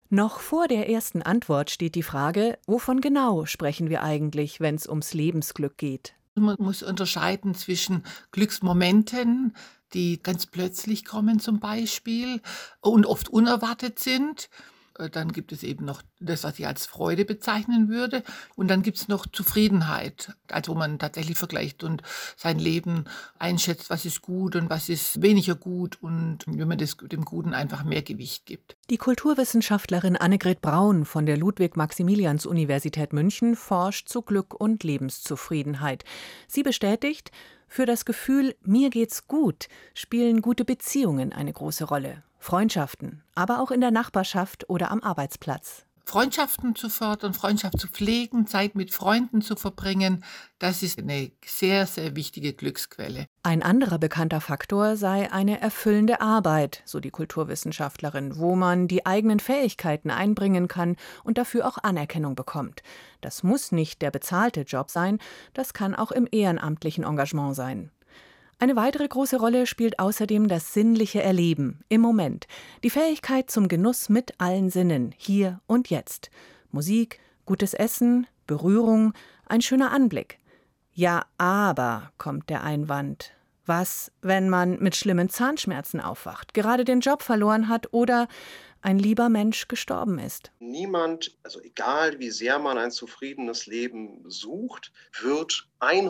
Noch vor der ersten Antwort steht die Frage, wovon genau sprechen wir eigentlich, wenn es ums Lebensglück geht? Man muss unterscheiden zwischen Glücksmomenten, die ganz plötzlich kommen zum Beispiel und oft unerwartet sind. Dann gibt es eben noch das, was ich als Freude bezeichnen würde. Und dann gibt es noch Zufriedenheit, also wo man tatsächlich vergleicht und sein Leben einschätzt, was ist gut und was ist weniger gut und wenn man dem Guten einfach mehr Gewicht gibt. Die Kulturwissenschaftlerin Annegret Braun von der Ludwig-Maximilians-Universität München forscht zu Glück und Lebenszufriedenheit. Sie bestätigt, für das Gefühl, mir geht's gut, spielen gute Beziehungen eine große Rolle. Freundschaften, aber auch in der Nachbarschaft oder am Arbeitsplatz. Freundschaften zu fördern, Freundschaft zu pflegen, Zeit mit Freunden zu verbringen, das ist eine sehr, sehr wichtige Glücksquelle. Ein anderer bekannter Faktor sei eine erfüllende Arbeit, so die Kulturwissenschaftlerin, wo man die eigenen Fähigkeiten einbringen kann und dafür auch Anerkennung bekommt. Das muss nicht der bezahlte Job sein, das kann auch im ehrenamtlichen Engagement sein. Eine weitere große Rolle spielt außerdem das sinnliche Erleben im Moment, die Fähigkeit zum Genuss mit allen Sinnen, hier und jetzt. Musik, gutes Essen, Berührung, ein schöner Anblick. Ja, aber, kommt der Einwand. Was, wenn man mit schlimmen Zahnschmerzen aufwacht, gerade den Job verloren hat oder ein lieber Mensch gestorben ist? Niemand, also egal wie sehr man ein zufriedenes Leben sucht, wird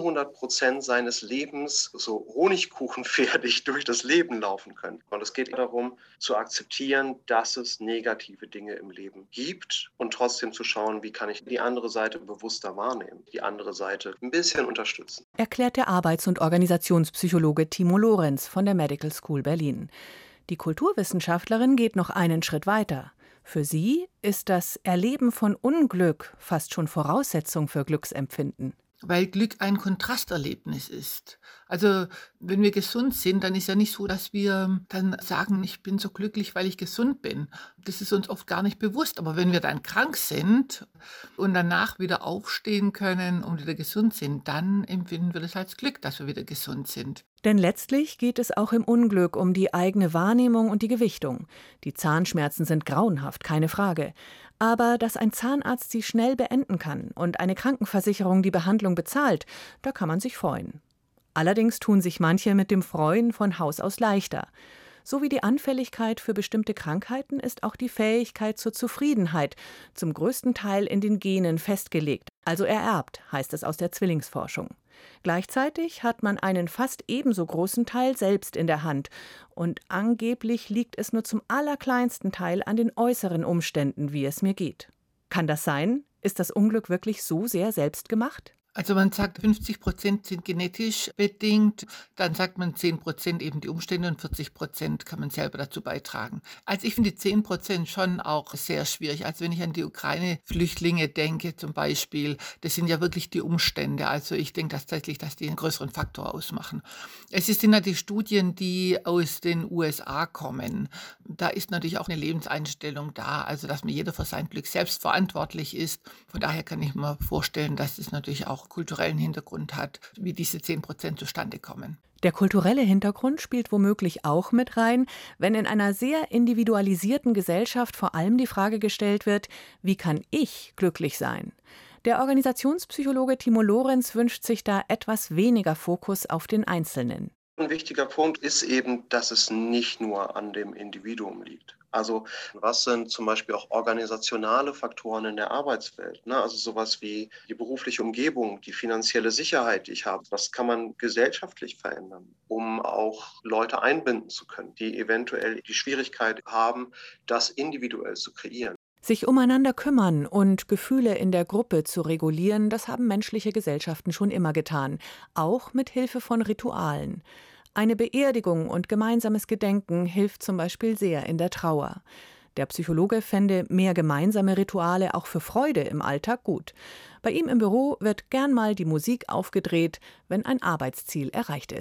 100% seines Lebens so honigkuchenfertig durch das Leben laufen können. Und es geht darum, zu akzeptieren, dass es negative Dinge im Leben gibt und trotzdem zu schauen, wie kann ich die andere Seite bewusster wahrnehmen, die andere Seite ein bisschen unterstützen. Erklärt der Arbeits- und Organisationspsychologe Timo Lorenz von der Medical School Berlin. Die Kulturwissenschaftlerin geht noch einen Schritt weiter. Für sie ist das Erleben von Unglück fast schon Voraussetzung für Glücksempfinden. Weil Glück ein Kontrasterlebnis ist. Also, wenn wir gesund sind, dann ist ja nicht so, dass wir dann sagen: „Ich bin so glücklich, weil ich gesund bin.“ Das ist uns oft gar nicht bewusst. Aber wenn wir dann krank sind und danach wieder aufstehen können und wieder gesund sind, dann empfinden wir das als Glück, dass wir wieder gesund sind. Denn letztlich geht es auch im Unglück um die eigene Wahrnehmung und die Gewichtung. Die Zahnschmerzen sind grauenhaft, keine Frage. Aber dass ein Zahnarzt sie schnell beenden kann und eine Krankenversicherung die Behandlung bezahlt, da kann man sich freuen. Allerdings tun sich manche mit dem Freuen von Haus aus leichter. So wie die Anfälligkeit für bestimmte Krankheiten ist auch die Fähigkeit zur Zufriedenheit zum größten Teil in den Genen festgelegt, also ererbt, heißt es aus der Zwillingsforschung. Gleichzeitig hat man einen fast ebenso großen Teil selbst in der Hand und angeblich liegt es nur zum allerkleinsten Teil an den äußeren Umständen, wie es mir geht. Kann das sein? Ist das Unglück wirklich so sehr selbst gemacht? Also, man sagt, 50% sind genetisch bedingt, dann sagt man 10% eben die Umstände und 40% kann man selber dazu beitragen. Also, ich finde die 10% schon auch sehr schwierig. Also, wenn ich an die Ukraine-Flüchtlinge denke zum Beispiel, das sind ja wirklich die Umstände. Also, ich denke tatsächlich, dass die einen größeren Faktor ausmachen. Sind ja die Studien, die aus den USA kommen. Da ist natürlich auch eine Lebenseinstellung da, also, dass mir jeder für sein Glück selbst verantwortlich ist. Von daher kann ich mir vorstellen, dass es natürlich auch kulturellen Hintergrund hat, wie diese 10% zustande kommen. Der kulturelle Hintergrund spielt womöglich auch mit rein, wenn in einer sehr individualisierten Gesellschaft vor allem die Frage gestellt wird, wie kann ich glücklich sein? Der Organisationspsychologe Timo Lorenz wünscht sich da etwas weniger Fokus auf den Einzelnen. Ein wichtiger Punkt ist eben, dass es nicht nur an dem Individuum liegt. Also was sind zum Beispiel auch organisationale Faktoren in der Arbeitswelt? Ne? Also sowas wie die berufliche Umgebung, die finanzielle Sicherheit, die ich habe. Das kann man gesellschaftlich verändern, um auch Leute einbinden zu können, die eventuell die Schwierigkeit haben, das individuell zu kreieren. Sich umeinander kümmern und Gefühle in der Gruppe zu regulieren, das haben menschliche Gesellschaften schon immer getan, auch mit Hilfe von Ritualen. Eine Beerdigung und gemeinsames Gedenken hilft zum Beispiel sehr in der Trauer. Der Psychologe fände mehr gemeinsame Rituale auch für Freude im Alltag gut. Bei ihm im Büro wird gern mal die Musik aufgedreht, wenn ein Arbeitsziel erreicht ist.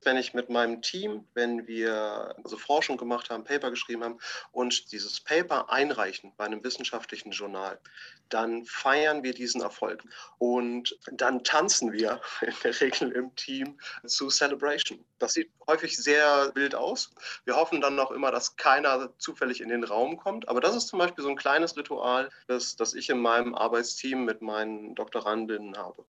wenn ich mit meinem Team, wenn wir also Forschung gemacht haben, Paper geschrieben haben und dieses Paper einreichen bei einem wissenschaftlichen Journal, dann feiern wir diesen Erfolg und dann tanzen wir in der Regel im Team zu Celebration. Das sieht häufig sehr wild aus. Wir hoffen dann noch immer, dass keiner zufällig in den Raum kommt, aber das ist zum Beispiel so ein kleines Ritual, das ich in meinem Arbeitsteam mit meinen Doktorandinnen habe.